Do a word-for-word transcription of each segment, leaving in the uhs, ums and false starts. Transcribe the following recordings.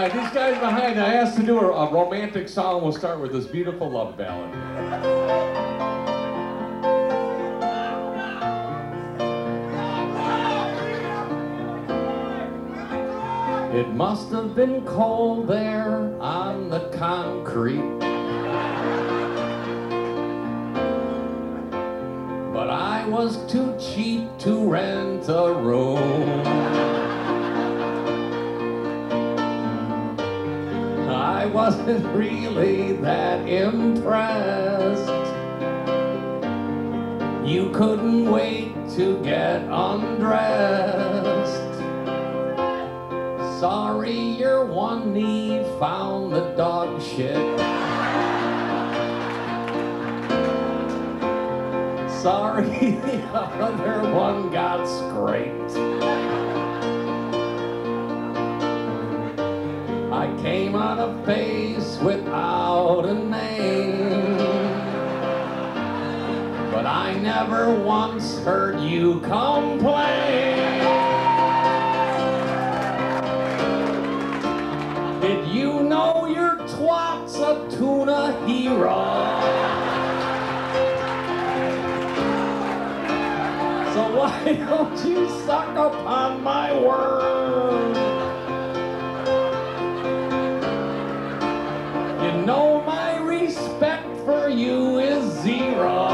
right, these guys behind, I asked to do a, a romantic song. We'll start with this beautiful love ballad. It must have been cold there on the concrete, but I was too cheap to rent a room. I wasn't really that impressed. You couldn't wait to get undressed. Sorry, your one knee found the dog shit. Sorry, the other one got scraped. I came on a face without a name, but I never once heard you complain. Did you know your twat's a tuna hero? So why don't you suck upon my word? You know my respect for you is zero.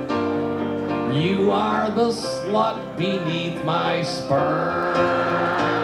You are the slut beneath my sperm.